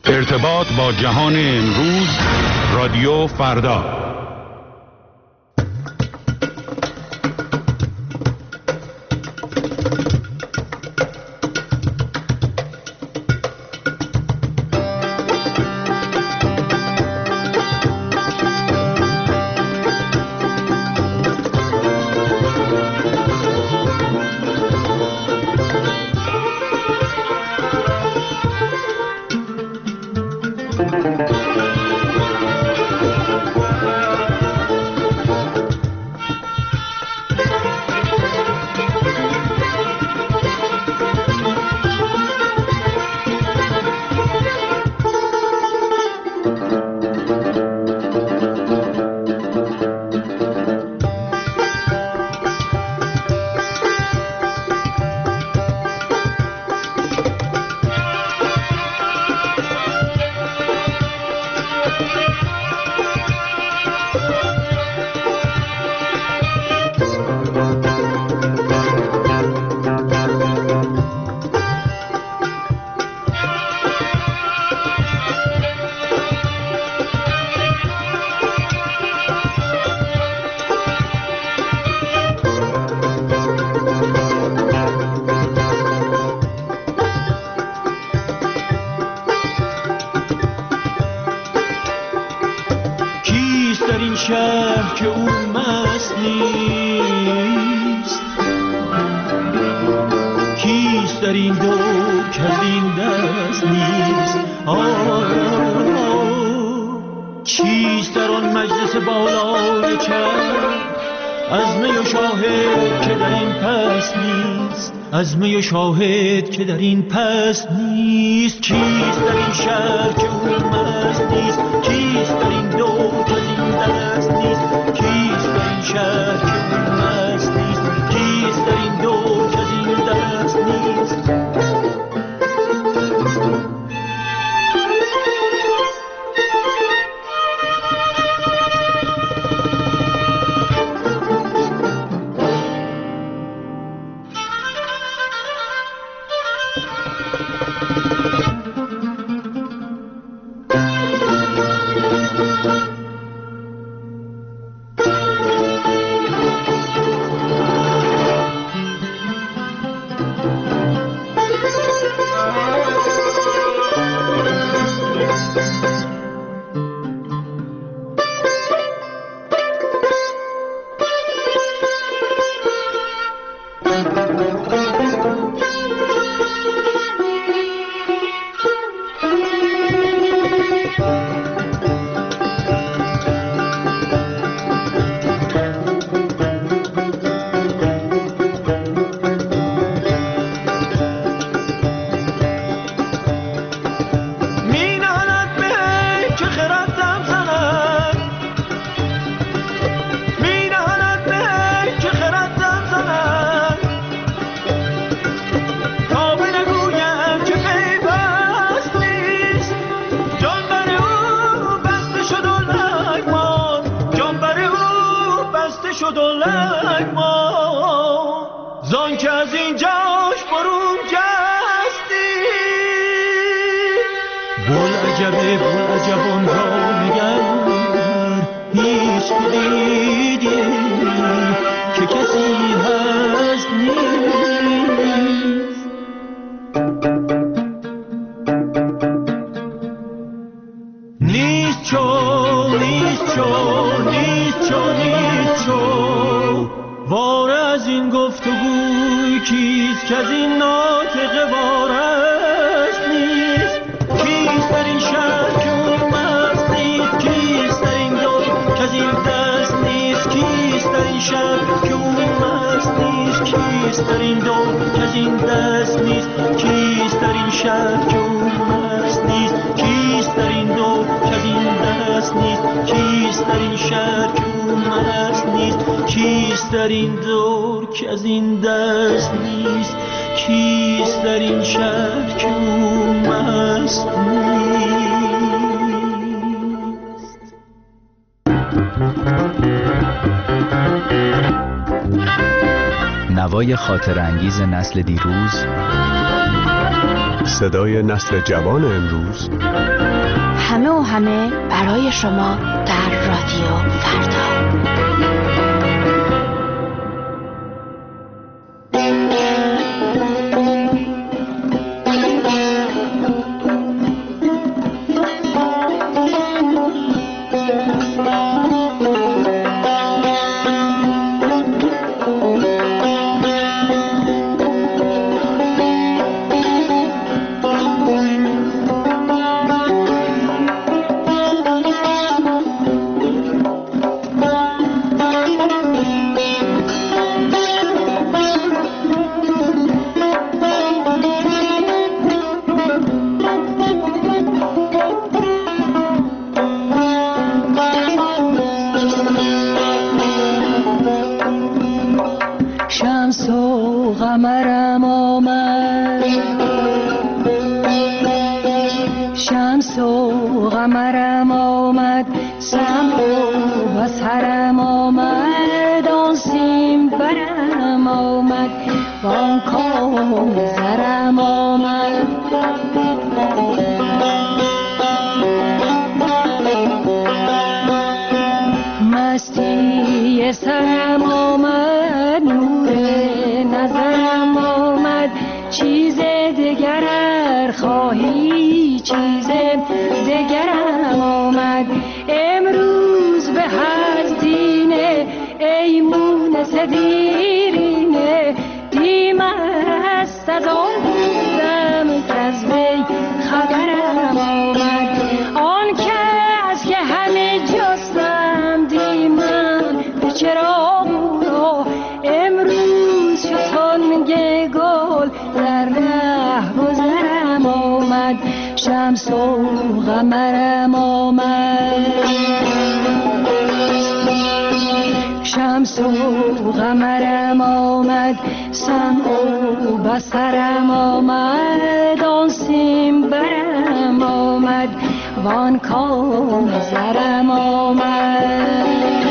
ارتباط با جهان امروز، رادیو فردا. عزم شاهد که در این پس نیست، کیست در این شهر که او مست نیست، کیست در این دو که از این دست نیست، کیست در این شهر که او مست نیست، کیست در این دو که از این دست نیست. نوای خاطر انگیز نسل دیروز صدای نسل جوان امروز، همه و همه برای شما در رادیو فردا. شمس و قمرم آمد، شمس و قمرم آمد، سمع و بصرم آمد، آن سیم برم آمد، وان کام زرم آمد.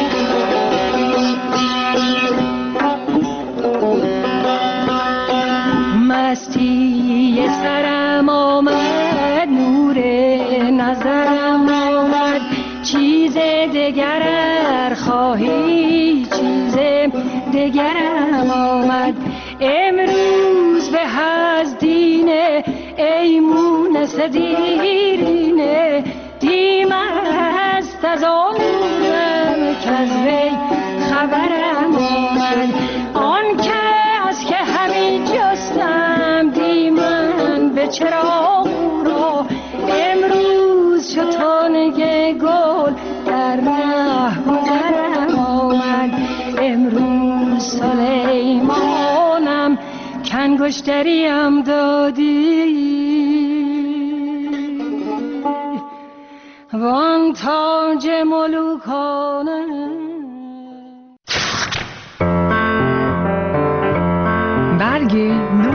مستی سرم آمد، نور نظرم آمد، چیز دگر خواهی چیز دگرم آمد. امروز به از دینه ای مونس دیرینه، دیم است از آنم که از وی خبرم آمد. آن کس که همین جستم دیمن به چراغ را، امروز شد تانگ گل در ره گذرم آمد. امروز سلیمانم کنگشتریم دادی، وان تاج ملوکانه. برگ نو.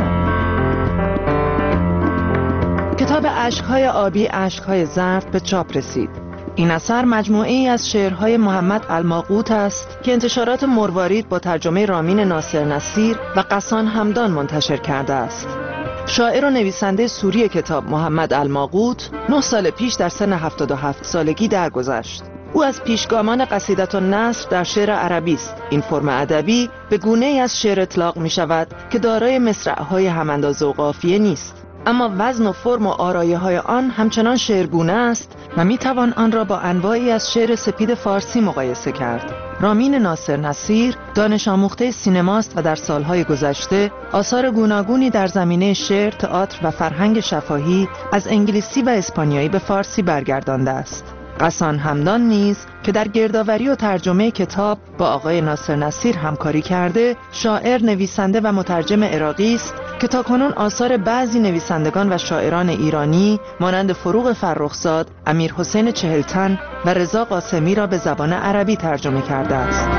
کتاب اشک‌های آبی، اشک‌های زرد به چاپ رسید. این اثر مجموعه‌ای از شعرهای محمد الماقوت است که انتشارات مروارید با ترجمه رامین ناصر نصیر و قسان همدان منتشر کرده است. شاعر و نویسنده سوری کتاب محمد الماقوت 9 سال پیش در سن 77 سالگی درگذشت. او از پیشگامان قصیدة النصر در شعر عربی است. این فرم ادبی به گونه‌ای از شعر اطلاق می شود که دارای مصرع‌های هم‌اندازه و قافیه نیست، اما وزن و فرم و آرایه‌های آن همچنان شعرگونه است و می توان آن را با انواعی از شعر سپید فارسی مقایسه کرد. رامین ناصر نصیر دانش آموخته سینماست و در سالهای گذشته آثار گوناگونی در زمینه شعر، تئاتر و فرهنگ شفاهی از انگلیسی و اسپانیایی به فارسی برگردانده است. قسان همدان نیز که در گردآوری و ترجمه کتاب با آقای ناصر نصیر همکاری کرده، شاعر، نویسنده و مترجم عراقی است که تاکنون آثار بعضی نویسندگان و شاعران ایرانی مانند فروغ فرخزاد، امیر حسین چهلتن و رضا قاسمی را به زبان عربی ترجمه کرده است.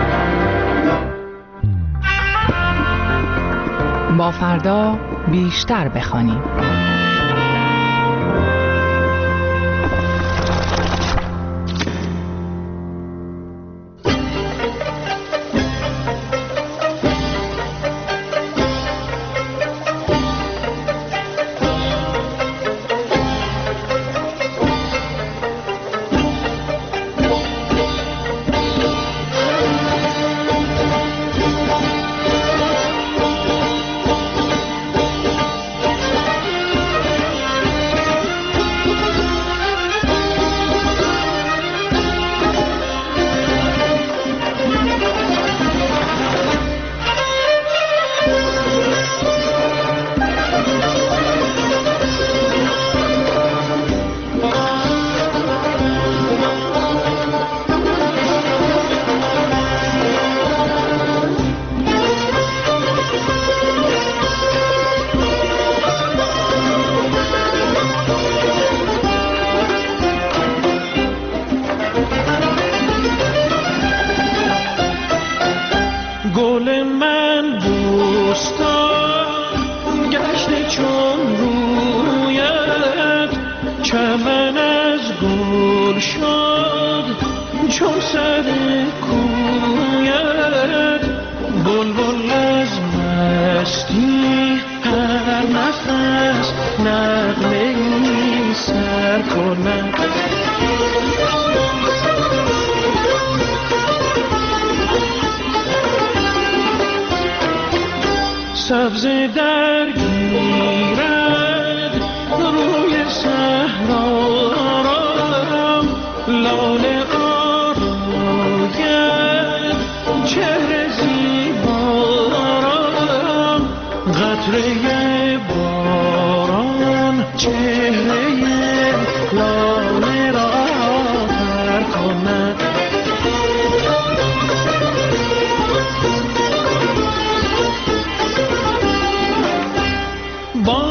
با فردا بیشتر بخوانیم. چمن از گل شد چون سر کویت، بلبل از مستی هر نفس نغمه‌ای سر کند. سبزه درگیرد روی صحرا را، لاله آراید چهره زیبا را، قطره باران چهره لاله را تر کند. با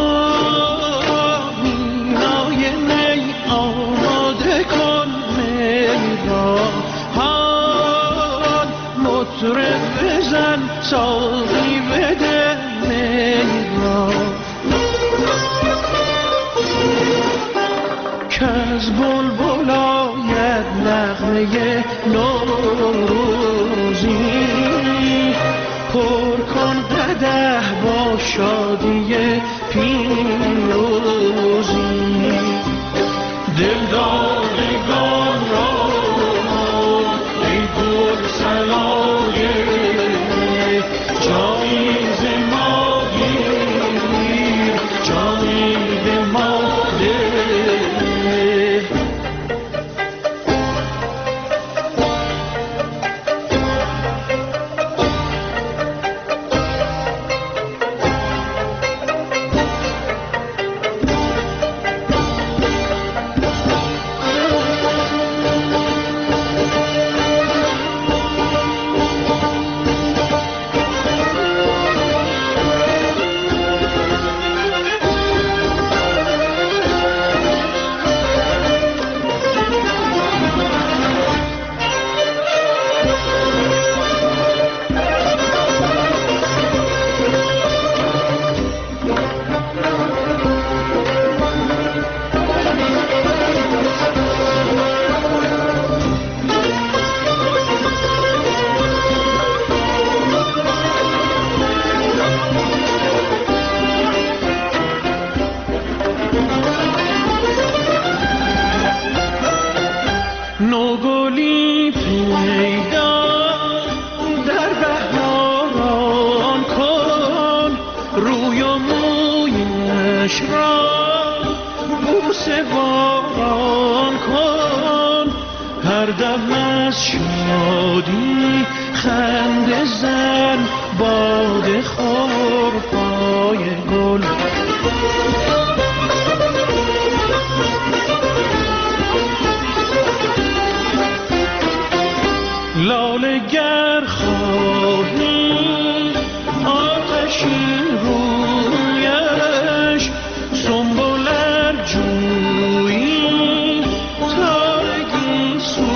مینای می آماده کن می را، حال مطرب بزن ساقی بده می را، کز بلبل آید نغمه نوروزی، پر کن قدح با شادی پیروزی. دلدادگان را ای گل سلایه، جایزه ما گیر، جایی به ما ده. نوگلی پیدا در بهاران کن، روی و مویش را بوسه باران کن، هر دم از شادی خنده زن باده خور پای گل. لاله گر خواهی آتشی رویش، سنبل ار جویی تارگی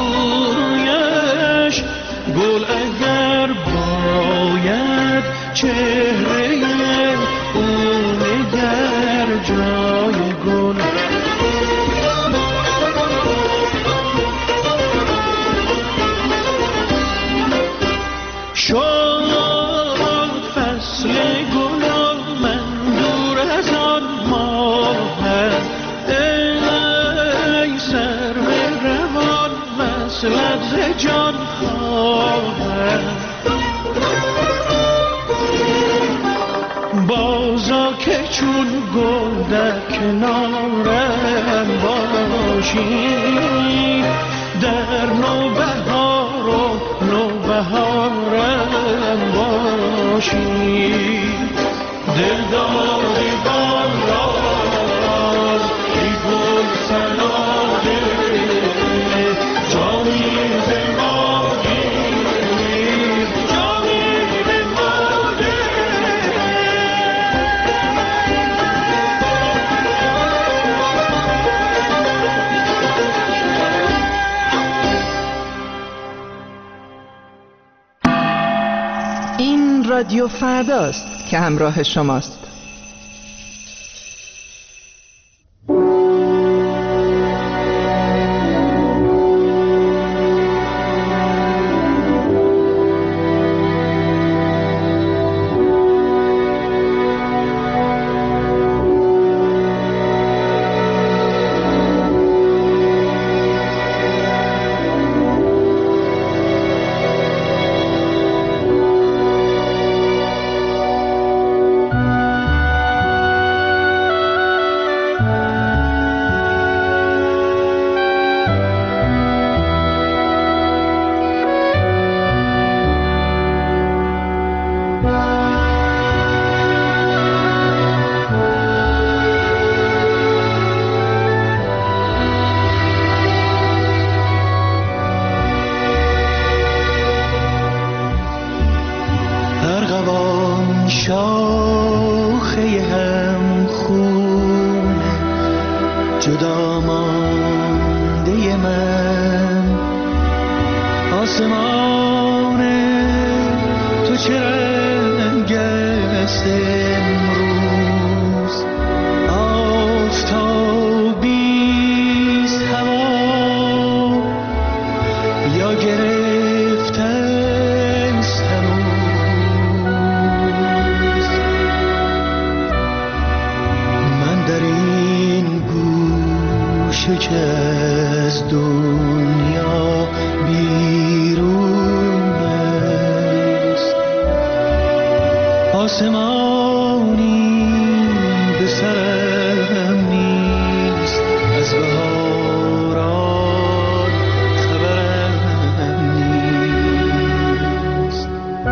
سویش، گل اگر باید چهره او نگر جای گل. شد فصل گل و من دور از آن ماهم، ای سرو روان وصلت ز جان خواهم. بازا که چون گل در کنارم باشی، در نوبهار و نوبهارم باشی. دلدادگان را ای گل سلاله، جانی به ما گیر، جانی به ما ده. این رادیو فرداست که همراه شماست. جدا مانده من. آسمان تو چه رنگ است امروز؟ آفتابیست هوا یا گرفته است هنوز؟ من در این گوشه که از دنیا بیرون است، آسمانی به سرم نیست، از بهاران خبرم نیست.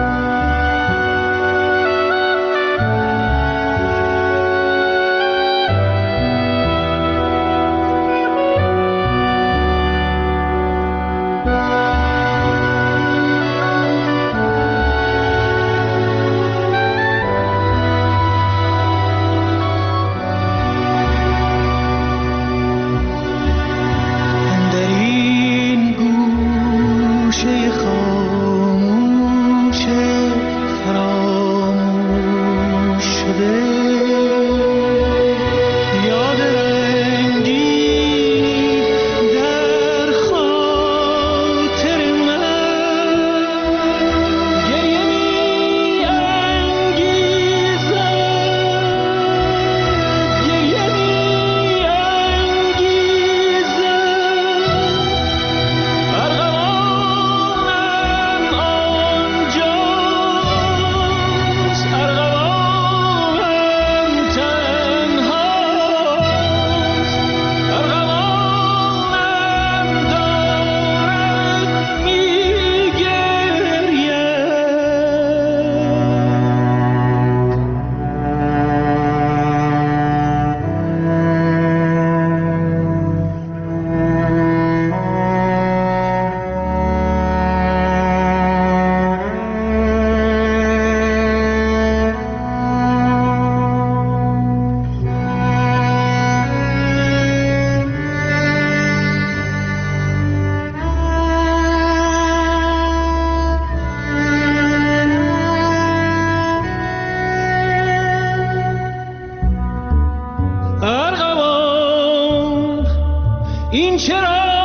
این چه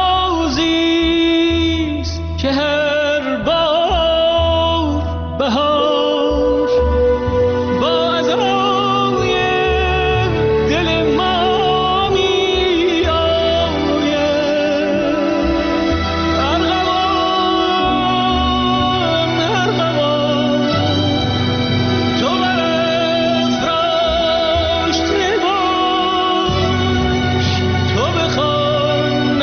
رازیست که هر بار بهار با عزای دل ما می آید؟ ارغوان تو برافراشته باش، تو بخوان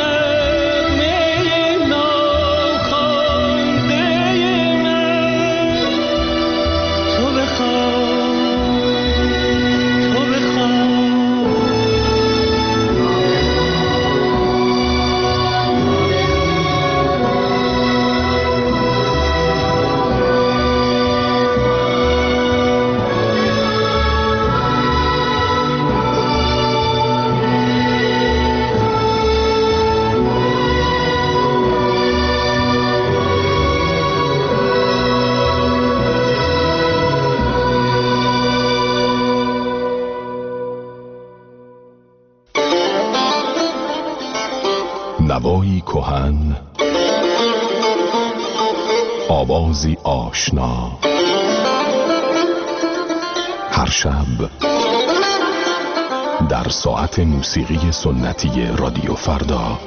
نوایی کهن، آوازی آشنا، هر شب در ساعت موسیقی سنتی رادیو فردا.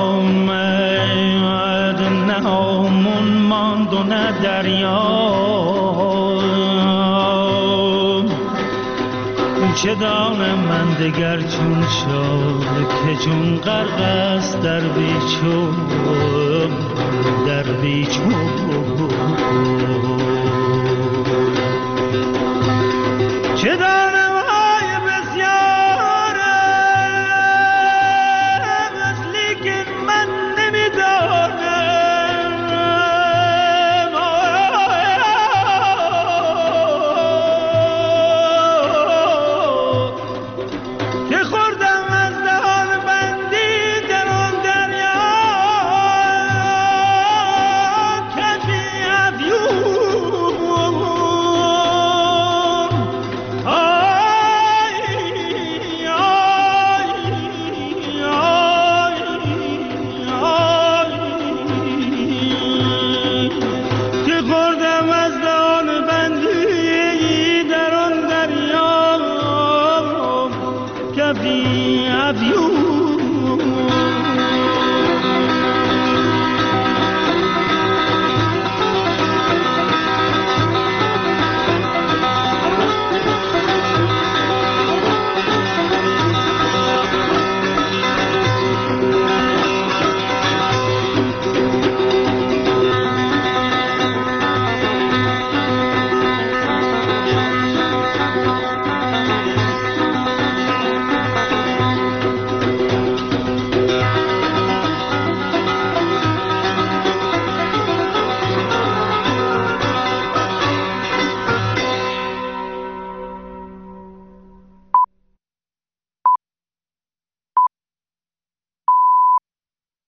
آمد، نه آمون ماند و نه دریا. چه دانم من دگر چون شد که چون غرق است در بیچون، در بیچون.